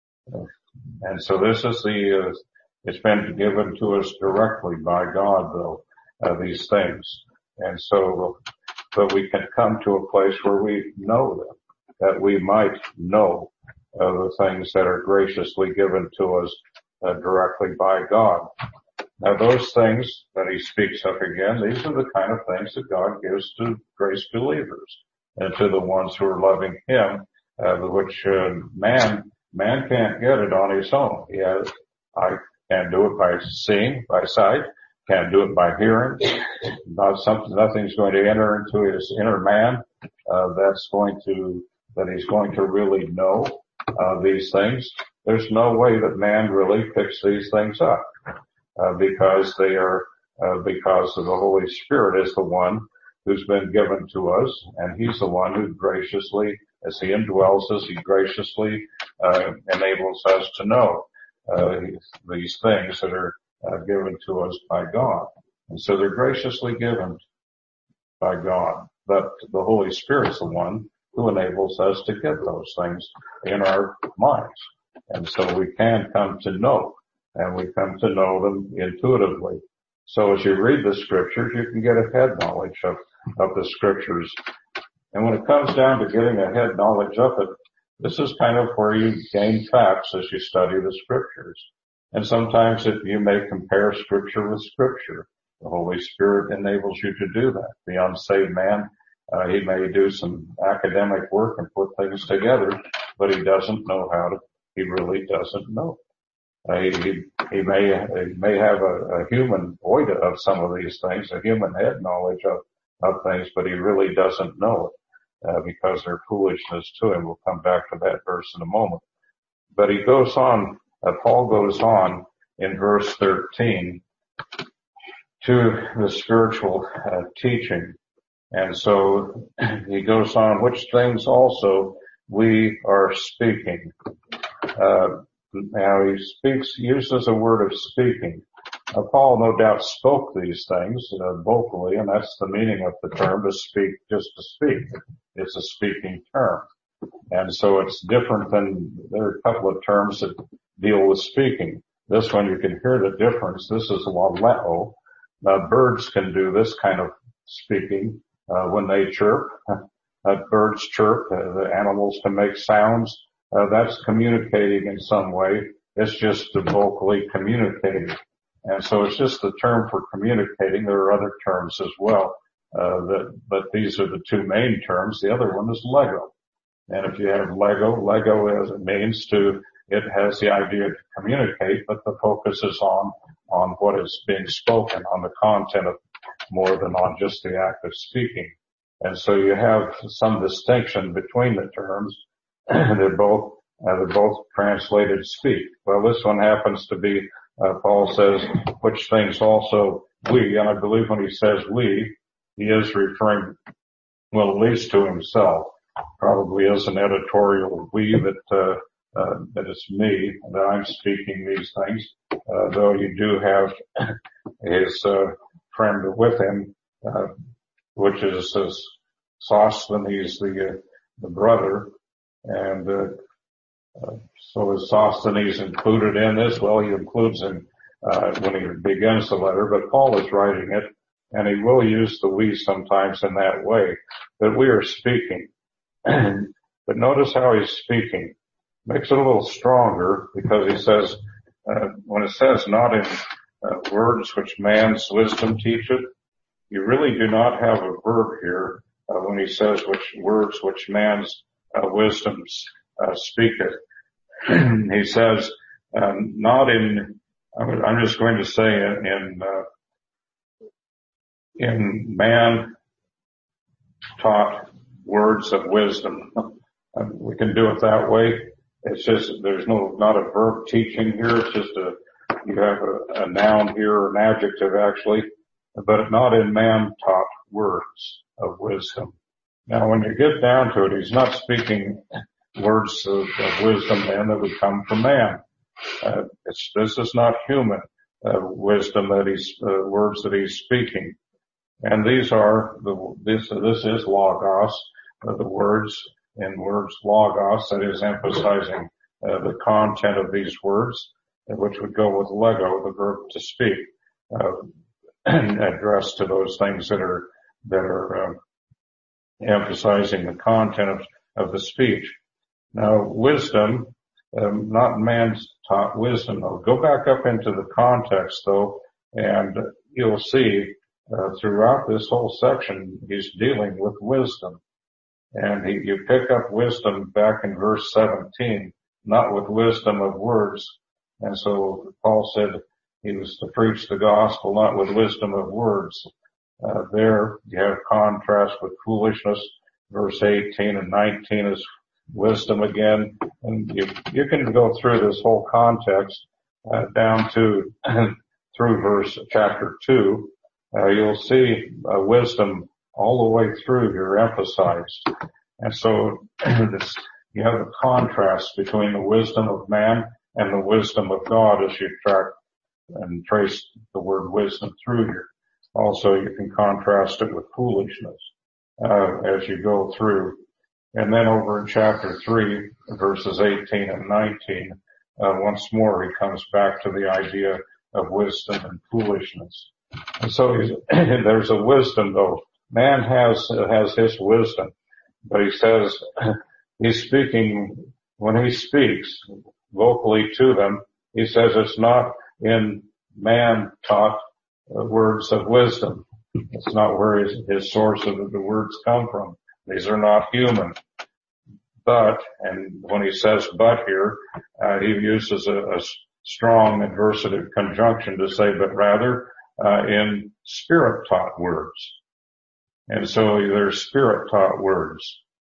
And so this is the, uh, it's been given to us directly by God, though, uh, these things. And so, but we can come to a place where we know them, that we might know Uh, the things that are graciously given to us uh, directly by God. Now those things that he speaks of again, these are the kind of things that God gives to grace believers and to the ones who are loving Him, uh, which uh, man, man can't get it on his own. He has, I can't do it by seeing, by sight, can't do it by hearing. Not something, nothing's going to enter into his inner man, uh, that's going to, that he's going to really know. Uh, these things. There's no way that man really picks these things up, uh, because they are, uh, because of the Holy Spirit is the one who's been given to us, and He's the one who graciously, as He indwells us, He graciously, uh, enables us to know, uh, these things that are, uh, given to us by God. And so they're graciously given by God, but the Holy Spirit's the one who enables us to get those things in our minds. And so we can come to know, and we come to know them intuitively. So as you read the scriptures, you can get a head knowledge of, of the scriptures. And when it comes down to getting a head knowledge of it, this is kind of where you gain facts as you study the scriptures. And sometimes it, you may compare scripture with scripture. The Holy Spirit enables you to do that. The unsaved man, Uh, he may do some academic work and put things together, but he doesn't know how to, he really doesn't know. Uh, he, he may, he may have a, a human oida of some of these things, a human head knowledge of, of things, but he really doesn't know it, uh, because they're foolishness to him. We'll come back to that verse in a moment. But he goes on, uh, Paul goes on in verse thirteen to the spiritual uh, teaching. And so he goes on, which things also we are speaking. Uh, now he speaks, uses a word of speaking. Uh, Paul no doubt spoke these things uh, vocally, and that's the meaning of the term, to speak, just to speak. It's a speaking term. And so it's different than, there are a couple of terms that deal with speaking. This one, you can hear the difference. This is laleo. Uh, birds can do this kind of speaking uh, when they chirp. Uh, birds chirp. Uh, the animals can make sounds. Uh, that's communicating in some way. It's just vocally communicating. And so it's just the term for communicating. There are other terms as well, uh, that, but these are the two main terms. The other one is lego. And if you have lego, lego as it means to, it has the idea to communicate, but the focus is on, on what is being spoken, on the content of more than on just the act of speaking. And so you have some distinction between the terms. They're both, uh, they're both translated speak. Well, this one happens to be, uh, Paul says, which things also we, and I believe when he says we, he is referring, well, at least to himself. Probably is an editorial we that, uh, uh, that it's me, that I'm speaking these things, uh, though you do have his, uh, friend with him, uh, which is, uh, Sosthenes, the, uh, the brother, and, uh, uh, so is Sosthenes included in this? Well, he includes him, uh, when he begins the letter, but Paul is writing it, and he will use the we sometimes in that way, that we are speaking. But notice how he's speaking. Makes it a little stronger because he says, uh, when it says not in uh, words which man's wisdom teacheth, you really do not have a verb here uh, when he says which words which man's uh, wisdom uh, speaketh. He says, um, not in, I'm just going to say in, in, uh, in man taught words of wisdom. We can do it that way. It's just, there's no, not a verb teaching here. It's just a, you have a, a noun here, or an adjective actually, but not in man taught words of wisdom. Now when you get down to it, he's not speaking words of, of wisdom then that would come from man. Uh, it's, this is not human, uh, wisdom that he's, uh, words that he's speaking. And these are the, this, this is logos, uh, the words in words logos, that is emphasizing uh, the content of these words, which would go with lego, the verb to speak, uh, addressed to those things that are, that are, uh, emphasizing the content of, of the speech. Now, wisdom, um, not man's taught wisdom though. Go back up into the context though, and you'll see Uh, throughout this whole section, he's dealing with wisdom. And he, you pick up wisdom back in verse seventeen, not with wisdom of words. And so Paul said he was to preach the gospel, not with wisdom of words. Uh, there you have contrast with foolishness. Verse eighteen and nineteen is wisdom again. And you, you can go through this whole context, uh, down to, through verse, chapter two. Uh, you'll see uh, wisdom all the way through here emphasized. And so this, you have a contrast between the wisdom of man and the wisdom of God as you track and trace the word wisdom through here. Also, you can contrast it with foolishness uh, as you go through. And then over in chapter three, verses eighteen and nineteen, uh, once more he comes back to the idea of wisdom and foolishness. And so he's, there's a wisdom though. Man has, has his wisdom, but he says he's speaking, when he speaks vocally to them, he says it's not in man taught uh, words of wisdom. It's not where his, his source of the words come from. These are not human. But, and when he says but here, uh, he uses a, a strong adversative conjunction to say but rather, Uh, in spirit-taught words. And so there's spirit-taught words.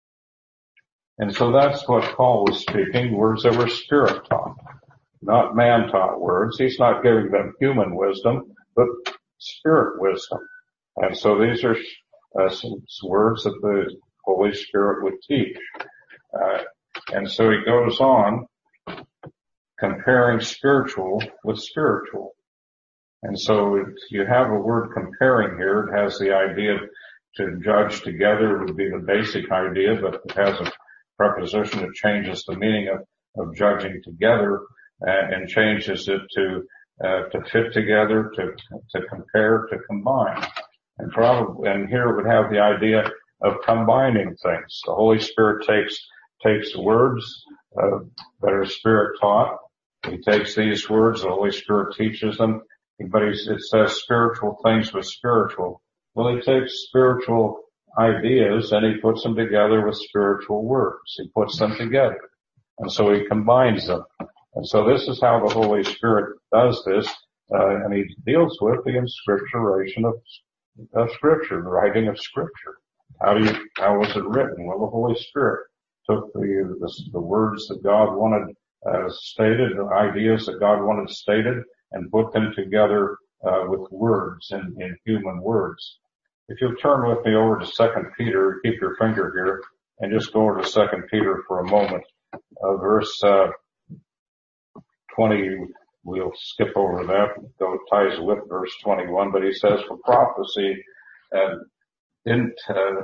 And so that's what Paul was speaking, words that were spirit-taught, not man-taught words. He's not giving them human wisdom, but spirit wisdom. And so these are uh, some words that the Holy Spirit would teach. Uh, and so he goes on comparing spiritual with spiritual. And so you have a word comparing here. It has the idea to judge together would be the basic idea, but it has a preposition that changes the meaning of, of judging together and, and changes it to uh, to fit together, to to compare, to combine. And probably, and here it would have the idea of combining things. The Holy Spirit takes takes words uh, that are Spirit taught. He takes these words, the Holy Spirit teaches them, but he, it says spiritual things with spiritual. Well, he takes spiritual ideas and he puts them together with spiritual words. He puts them together. And so he combines them. And so this is how the Holy Spirit does this, uh, and he deals with the inscripturation of, of Scripture, the writing of Scripture. How do you, how was it written? Well, the Holy Spirit took the, the, the words that God wanted uh, stated, the ideas that God wanted stated, and put them together uh, with words, in, in human words. If you'll turn with me over to Second Peter, keep your finger here, and just go over to Second Peter for a moment. Uh, verse uh, twenty, we'll skip over that, go ties with verse twenty-one, but he says, for prophecy uh, didn't uh,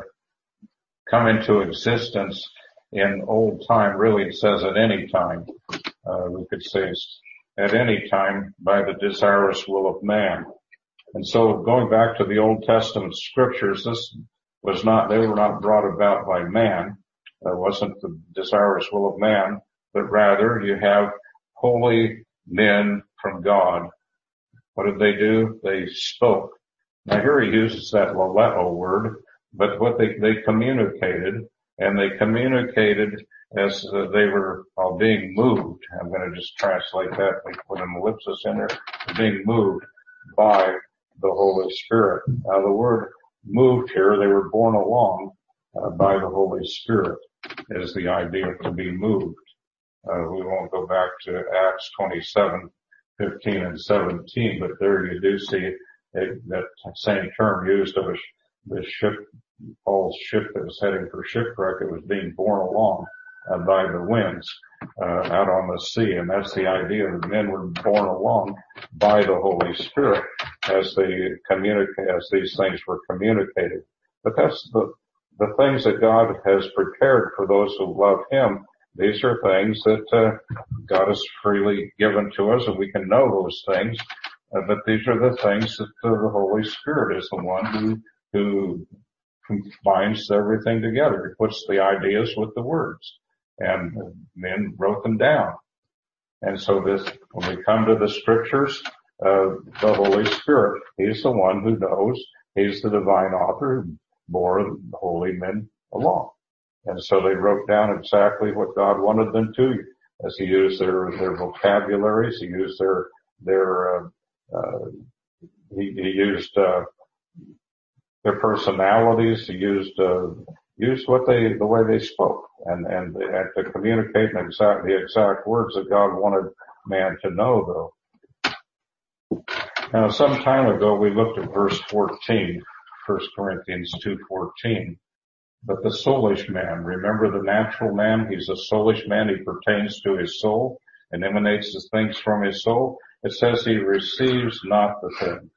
come into existence in old time. Really, it says at any time. Uh, we could say at any time by the desirous will of man. And so going back to the Old Testament scriptures, this was not, they were not brought about by man. It wasn't the desirous will of man, but rather you have holy men from God. What did they do? They spoke. Now here he uses that laleo word, but what they, they communicated, and they communicated as uh, they were uh, being moved. I'm going to just translate that, like put an ellipsis in there, being moved by the Holy Spirit. Now the word moved here, they were borne along uh, by the Holy Spirit is the idea to be moved. Uh, we won't go back to Acts twenty-seven, fifteen and seventeen, but there you do see it, that same term used of a, the ship, Paul's ship that was heading for shipwreck. It was being borne along uh, by the winds uh, out on the sea, and that's the idea that men were borne along by the Holy Spirit as they communicate, as these things were communicated. But that's the the things that God has prepared for those who love Him. These are things that uh, God has freely given to us, and we can know those things. Uh, but these are the things that uh, the Holy Spirit is the one who who combines everything together. He puts the ideas with the words, and men wrote them down. And so this, when we come to the scriptures, uh, the Holy Spirit, He's the one who knows. He's the divine author who bore the holy men along. And so they wrote down exactly what God wanted them to, as He used their, their vocabularies. He used their, their, uh, uh, he, he used, uh, their personalities. He used, uh, used what they, the way they spoke, and, and they had to communicate in exact, the exact words that God wanted man to know, though. Now, some time ago, we looked at verse fourteen, First Corinthians two fourteen. But the soulish man, remember the natural man, he's a soulish man, he pertains to his soul and emanates the things from his soul. It says he receives not the things.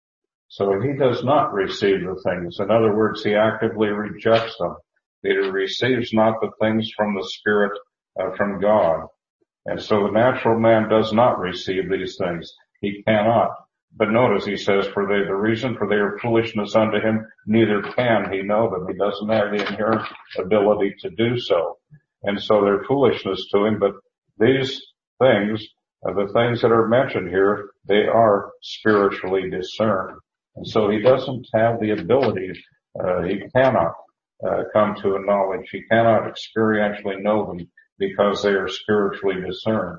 So he does not receive the things. In other words, he actively rejects them. He receives not the things from the Spirit, uh, from God. And so the natural man does not receive these things. He cannot. But notice he says, for they, the reason for their foolishness unto him, neither can he know them. He doesn't have the inherent ability to do so. And so they're foolishness to him, but these things, uh, the things that are mentioned here, they are spiritually discerned. And so he doesn't have the ability, uh, he cannot, uh, come to a knowledge. He cannot experientially know them because they are spiritually discerned.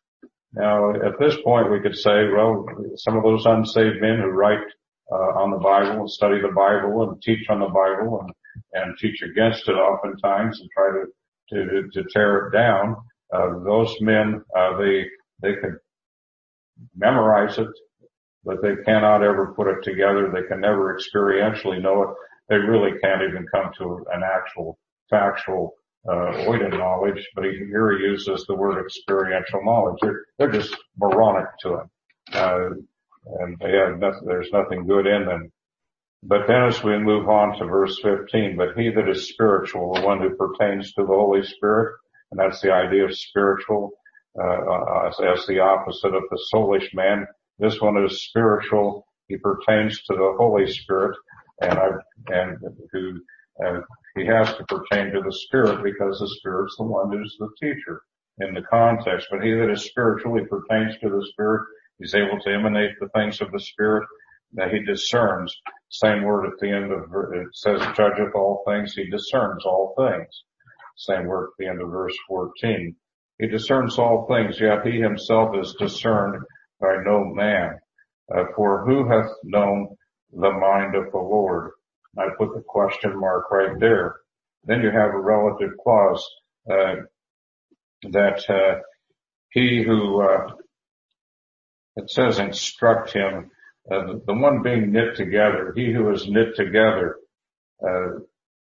Now, at this point, we could say, well, some of those unsaved men who write uh, on the Bible and study the Bible and teach on the Bible and, and teach against it oftentimes and try to to, to tear it down, uh, those men, uh, they they can memorize it, but they cannot ever put it together. They can never experientially know it. They really can't even come to an actual factual uh, oida knowledge, but he, here he uses the word experiential knowledge. They're, they're just moronic to him. Uh, and they have nothing, there's nothing good in them. But then as we move on to verse fifteen, but he that is spiritual, the one who pertains to the Holy Spirit, and that's the idea of spiritual, uh, as, as the opposite of the soulish man. This one is spiritual. He pertains to the Holy Spirit, and I, and who, uh, he has to pertain to the Spirit because the Spirit's the one who's the teacher in the context. But he that is spiritual, he pertains to the Spirit. He's able to emanate the things of the Spirit that he discerns. Same word at the end of, it says, judgeth all things. He discerns all things. Same word at the end of verse fourteen. He discerns all things, yet he himself is discerned by no man. Uh, for who hath known the mind of the Lord? I put the question mark right there. Then you have a relative clause, uh, that, uh, he who, uh, it says instruct him, uh, the one being knit together, he who is knit together, uh,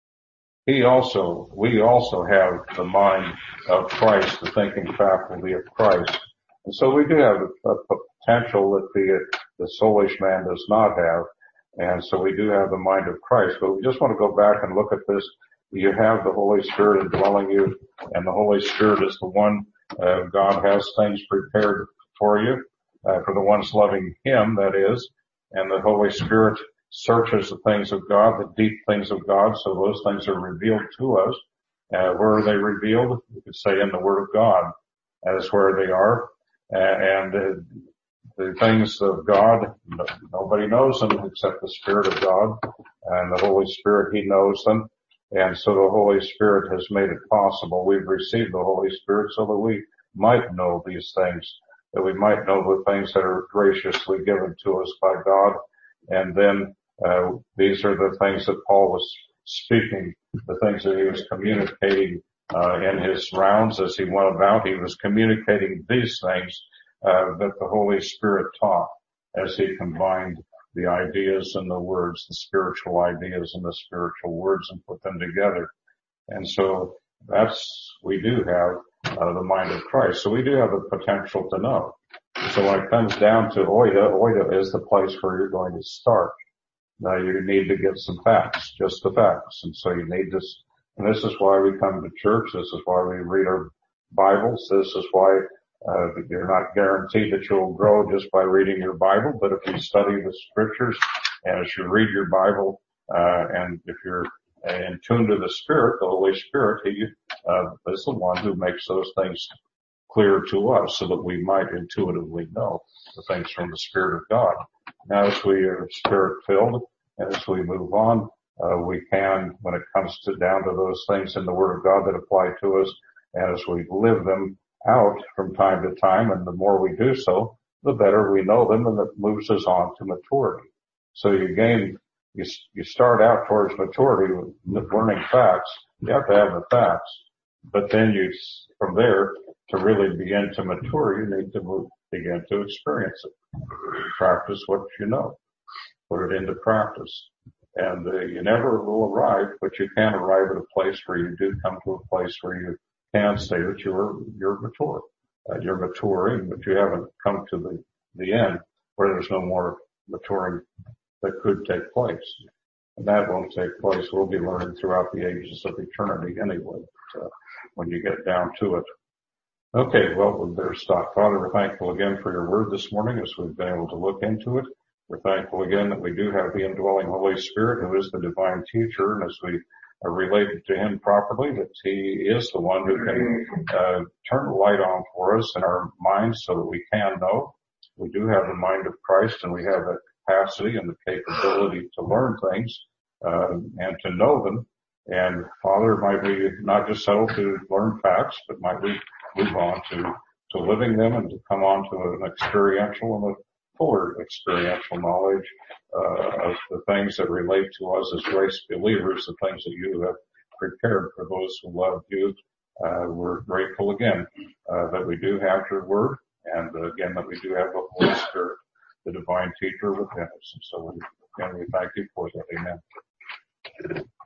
he also, we also have the mind of Christ, the thinking faculty of Christ. And so we do have a, a potential that the, the soulish man does not have. And so we do have the mind of Christ. But we just want to go back and look at this. You have the Holy Spirit indwelling you, and the Holy Spirit is the one, uh, God has things prepared for you, uh, for the ones loving Him, that is. And the Holy Spirit searches the things of God, the deep things of God, so those things are revealed to us. Uh, where are they revealed? You could say in the Word of God. That is where they are. Uh, and uh, the things of God, nobody knows them except the Spirit of God. And the Holy Spirit, He knows them. And so the Holy Spirit has made it possible. We've received the Holy Spirit so that we might know these things, that we might know the things that are graciously given to us by God. And then uh, these are the things that Paul was speaking, the things that he was communicating uh, in his rounds as he went about. He was communicating these things uh, that the Holy Spirit taught as he combined the ideas and the words, the spiritual ideas and the spiritual words, and put them together. And so that's, we do have uh, the mind of Christ. So we do have the potential to know. So when it comes down to oida, oida is the place where you're going to start. Now you need to get some facts, just the facts. And so you need this, and this is why we come to church. This is why we read our Bibles. This is why uh, you're not guaranteed that you'll grow just by reading your Bible. But if you study the scriptures and as you read your Bible, uh, and if you're in tune to the Spirit, the Holy Spirit, He uh, is the one who makes those things clear to us so that we might intuitively know the things from the Spirit of God. Now as we are Spirit filled and as we move on, uh, we can, when it comes to down to those things in the Word of God that apply to us, and as we live them out from time to time, and the more we do so, the better we know them, and that moves us on to maturity. So you gain, you, you start out towards maturity with learning facts. You have to have the facts. But then you, from there, to really begin to mature, you need to move, begin to experience it. Practice what you know. Put it into practice. And uh, you never will arrive, but you can arrive at a place where you do come to a place where you can say that you're, you're mature. Uh, you're maturing, but you haven't come to the, the end where there's no more maturing that could take place. And that won't take place. We'll be learning throughout the ages of eternity anyway, but, uh, when you get down to it. Okay, well, we better stop. Father, we're thankful again for your word this morning as we've been able to look into it. We're thankful again that we do have the indwelling Holy Spirit who is the divine teacher, and as we are related to Him properly, that He is the one who can uh, turn the light on for us in our minds so that we can know. We do have the mind of Christ, and we have the capacity and the capability to learn things uh, and to know them. And Father, might we not just settle to learn facts, but might we move on to, to living them and to come on to an experiential and a fuller experiential knowledge uh, of the things that relate to us as grace believers, the things that you have prepared for those who love you. Uh, we're grateful again uh, that we do have your word, and uh, again that we do have the Holy Spirit, the divine teacher within us. And so we, again, we thank you for that. Amen.